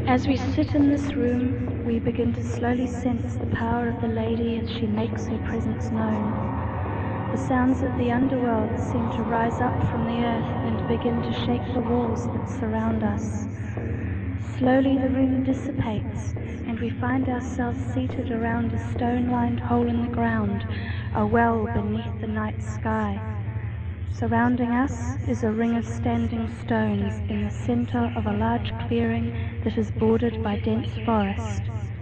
As we sit in this room, we begin to slowly sense the power of the Lady as she makes her presence known. The sounds of the underworld seem to rise up from the earth and begin to shake the walls that surround us. Slowly the room dissipates, and we find ourselves seated around a stone-lined hole in the ground, a well beneath the night sky. Surrounding us is a ring of standing stones in the center of a large clearing that is bordered by dense forest.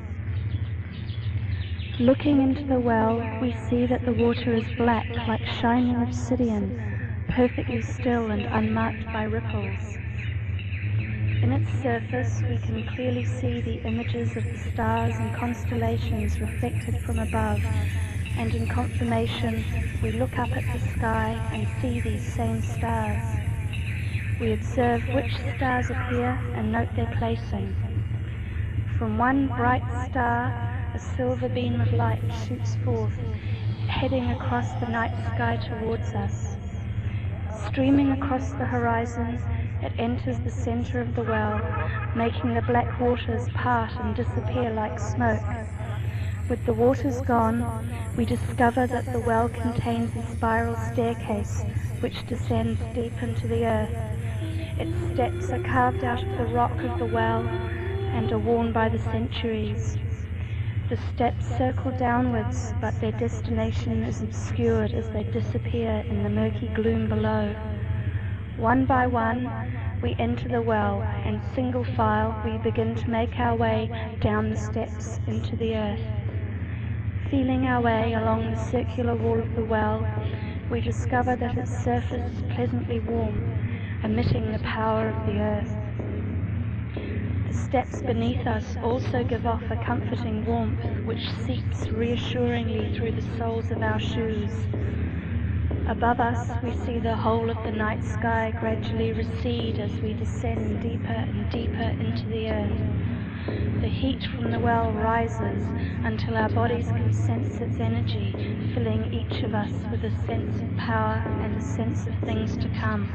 Looking into the well, we see that the water is black like shining obsidian, perfectly still and unmarked by ripples. In its surface, we can clearly see the images of the stars and constellations reflected from above, and in confirmation, we look up at the sky and see these same stars. We observe which stars appear and note their placing. From one bright star, a silver beam of light shoots forth, heading across the night sky towards us. Streaming across the horizon, it enters the center of the well, making the black waters part and disappear like smoke. With the waters gone, we discover that the well contains a spiral staircase which descends deep into the earth. Its steps are carved out of the rock of the well and are worn by the centuries. The steps circle downwards, but their destination is obscured as they disappear in the murky gloom below. One by one, we enter the well, and single file we begin to make our way down the steps into the earth. Feeling our way along the circular wall of the well, we discover that its surface is pleasantly warm, emitting the power of the earth. The steps beneath us also give off a comforting warmth which seeps reassuringly through the soles of our shoes. Above us, we see the whole of the night sky gradually recede as we descend deeper and deeper into the earth. The heat from the well rises until our bodies can sense its energy, filling each of us with a sense of power and a sense of things to come.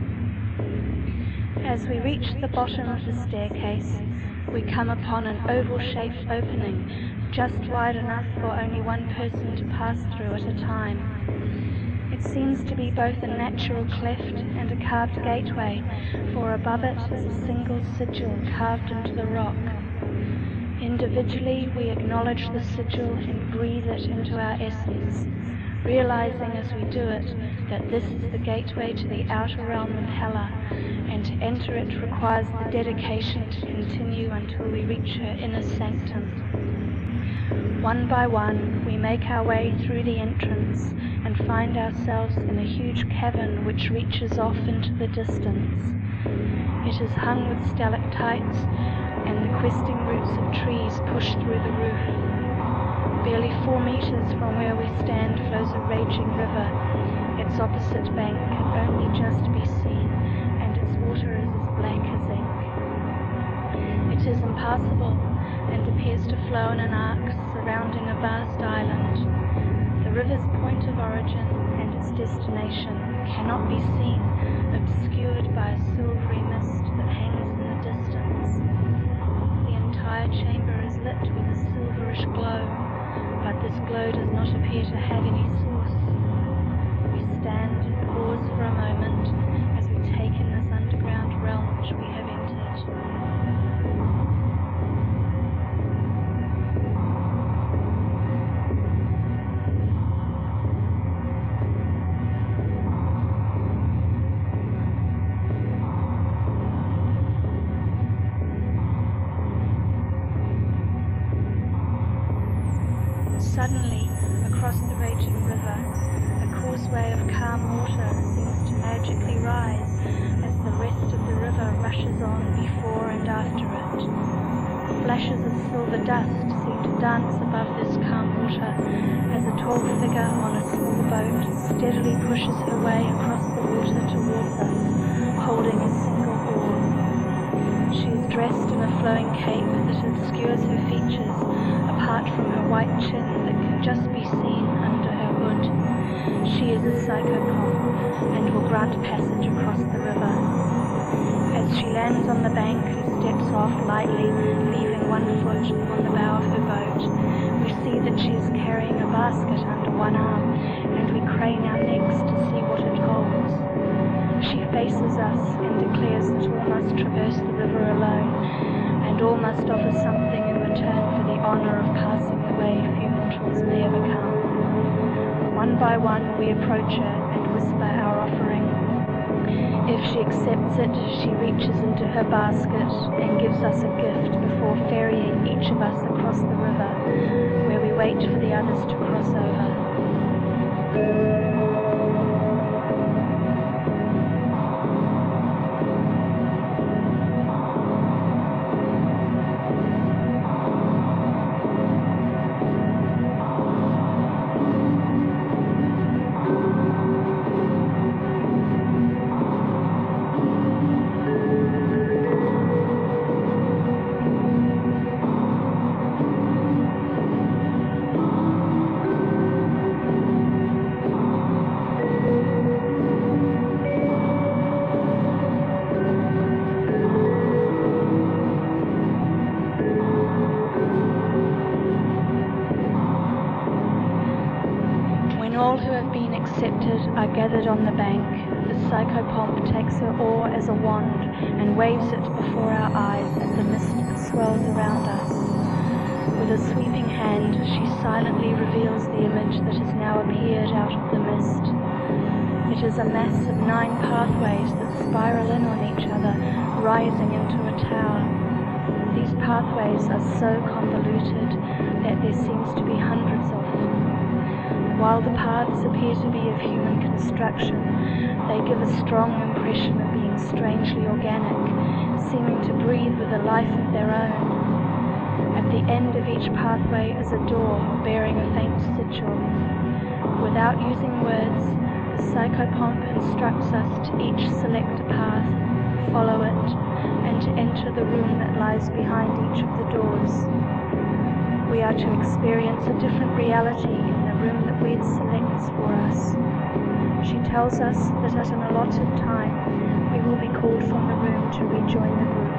As we reach the bottom of the staircase, we come upon an oval-shaped opening, just wide enough for only one person to pass through at a time. It seems to be both a natural cleft and a carved gateway, for above it is a single sigil carved into the rock. Individually, we acknowledge the sigil and breathe it into our essence, realizing as we do it that this is the gateway to the outer realm of Hela, and to enter it requires the dedication to continue until we reach her inner sanctum. One by one, we make our way through the entrance and find ourselves in a huge cavern which reaches off into the distance. It is hung with stalactites, and the questing roots of trees push through the roof. Barely 4 meters from where we stand flows a raging river. Its opposite bank can only just be seen, and its water is as black as ink. It is impassable and appears to flow in an arc surrounding a vast island. The river's point of origin and its destination cannot be seen, obscured by a silvery mist that hangs in the distance. The entire chamber is lit with a silverish glow, but this glow does not appear to have any source. We stand and pause for a moment as we take in this underground realm which we have entered. Suddenly, across the raging river, a causeway of calm water seems to magically rise as the rest of the river rushes on before and after it. Flashes of silver dust seem to dance above this calm water as a tall figure on a small boat steadily pushes her way across the water towards us, holding a single oar. She is dressed in a flowing cape that obscures her features, apart from her white chin that can just be seen under her hood. She is a psychopomp and will grant passage across the river. As she lands stands on the bank and steps off lightly, leaving one foot on the bow of her boat. We see that she is carrying a basket under one arm, and we crane our necks to see what it holds. She faces us and declares that all must traverse the river alone, and all must offer something in return for the honor of passing the way few mortals may ever come. One by one we approach her and whisper our offering. If she accepts it, she reaches into her basket and gives us a gift before ferrying each of us across the river, where we wait for the others to cross over. All who have been accepted are gathered on the bank. The psychopomp takes her oar as a wand and waves it before our eyes at the mist that swells around us. With a sweeping hand, she silently reveals the image that has now appeared out of the mist. It is a mass of 9 pathways that spiral in on each other, rising into a tower. These pathways are so convoluted that there seems to be hundreds of them. While the paths appear to be of human construction, they give a strong impression of being strangely organic, seeming to breathe with a life of their own. At the end of each pathway is a door bearing a faint sigil. Without using words, the psychopomp instructs us to each select a path, follow it, and to enter the room that lies behind each of the doors. We are to experience a different reality in the room that Wed selects for us. She tells us that at an allotted time, we will be called from the room to rejoin the group.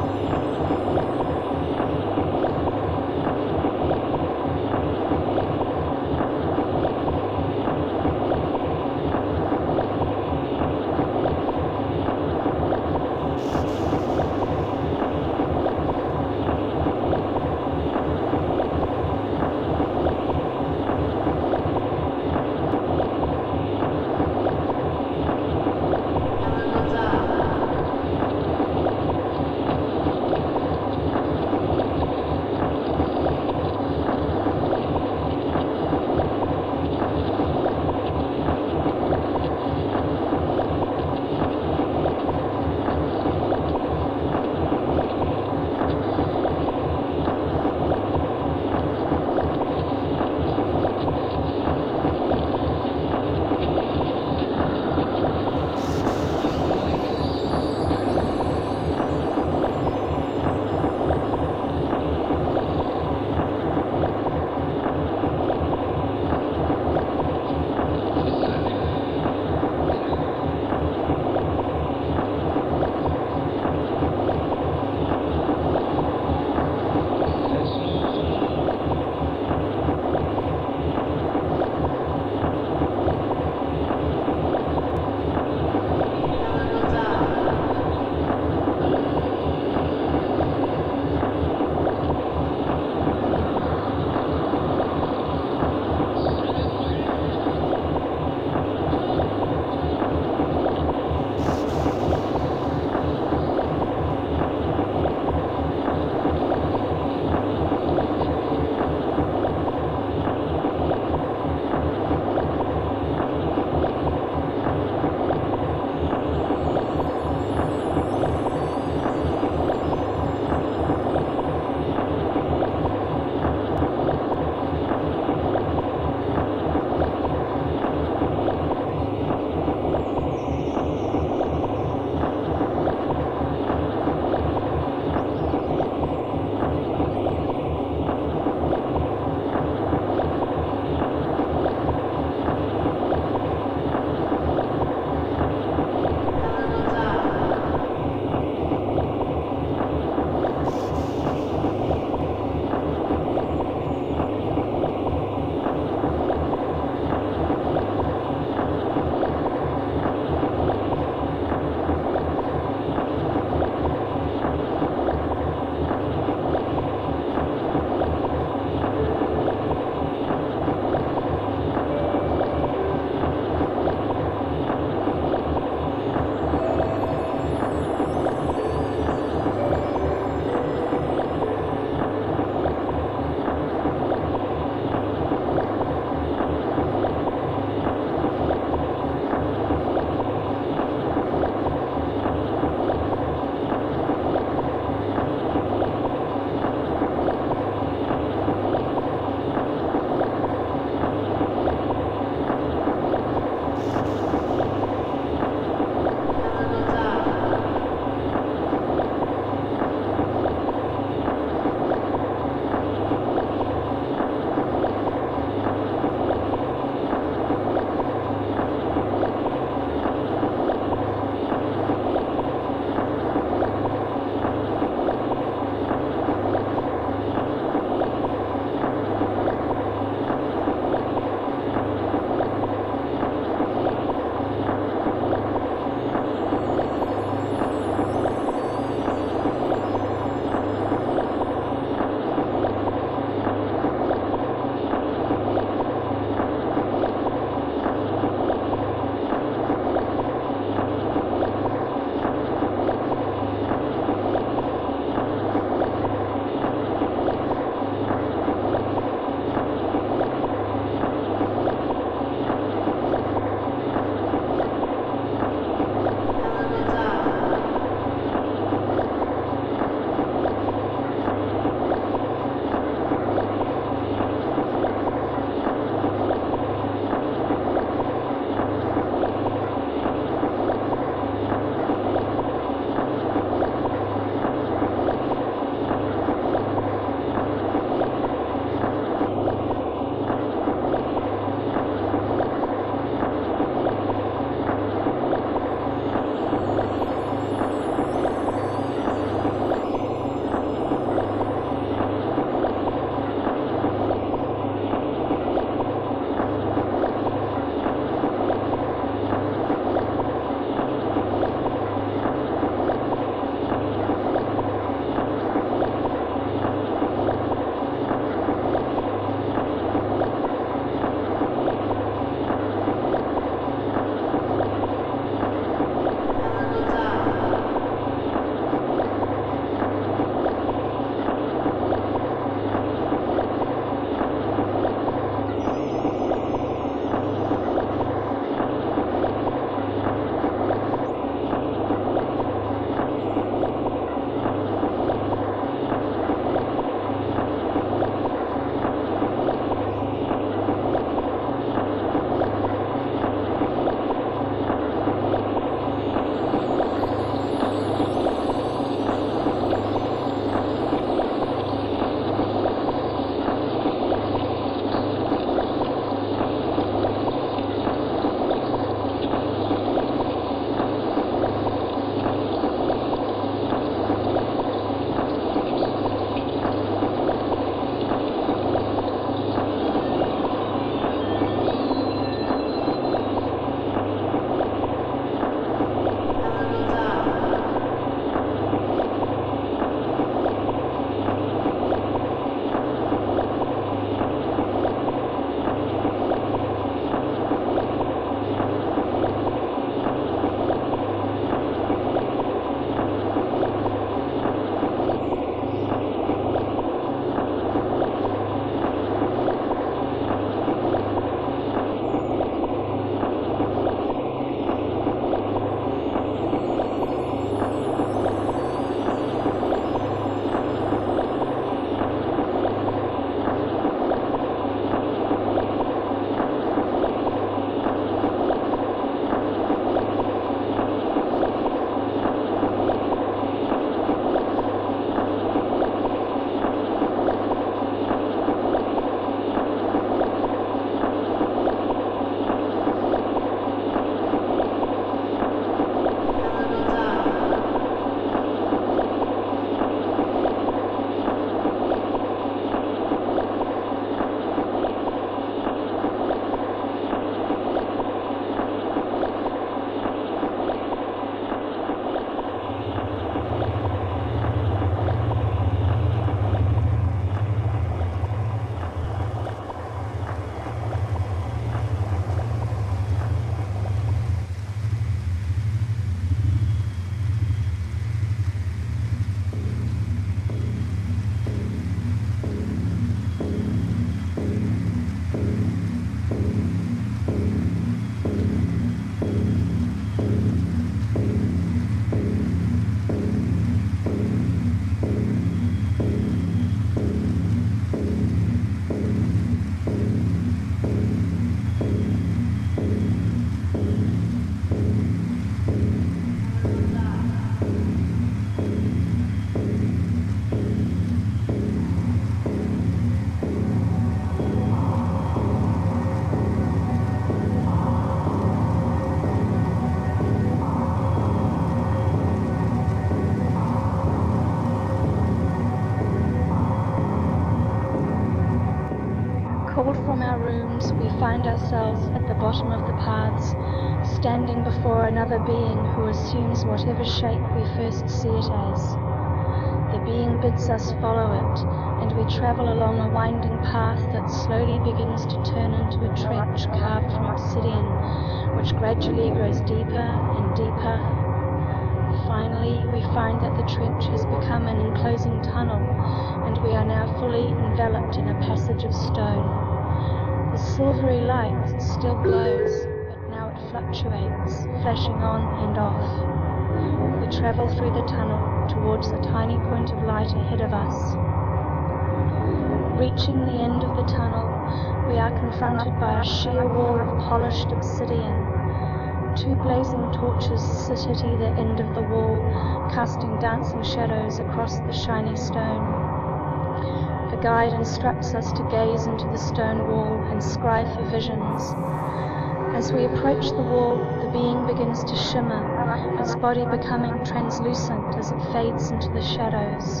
rooms, we find ourselves at the bottom of the paths, standing before another being who assumes whatever shape we first see it as. The being bids us follow it, and we travel along a winding path that slowly begins to turn into a trench carved from obsidian, which gradually grows deeper and deeper. Finally, we find that the trench has become an enclosing tunnel, and we are now fully enveloped in a passage of stone. The silvery light still glows, but now it fluctuates, flashing on and off. We travel through the tunnel towards a tiny point of light ahead of us. Reaching the end of the tunnel, we are confronted by a sheer wall of polished obsidian. Two blazing torches sit at either end of the wall, casting dancing shadows across the shiny stone. The guide instructs us to gaze into the stone wall and scry for visions. As we approach the wall, the being begins to shimmer, its body becoming translucent as it fades into the shadows.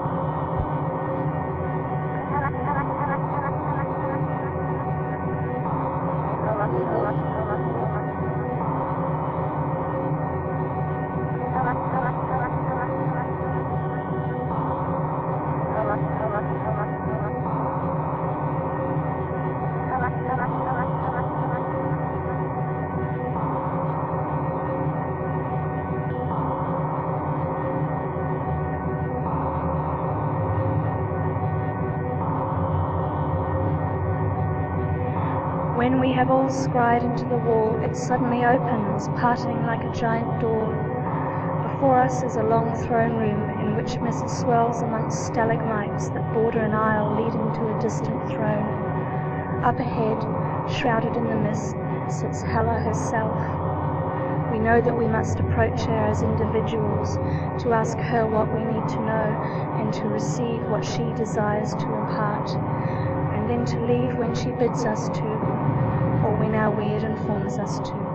When we have all scried into the wall, it suddenly opens, parting like a giant door. Before us is a long throne room in which mist swirls amongst stalagmites that border an aisle leading to a distant throne. Up ahead, shrouded in the mist, sits Hela herself. We know that we must approach her as individuals, to ask her what we need to know, and to receive what she desires to impart, and then to leave when she bids us to, or when our weird informs us to.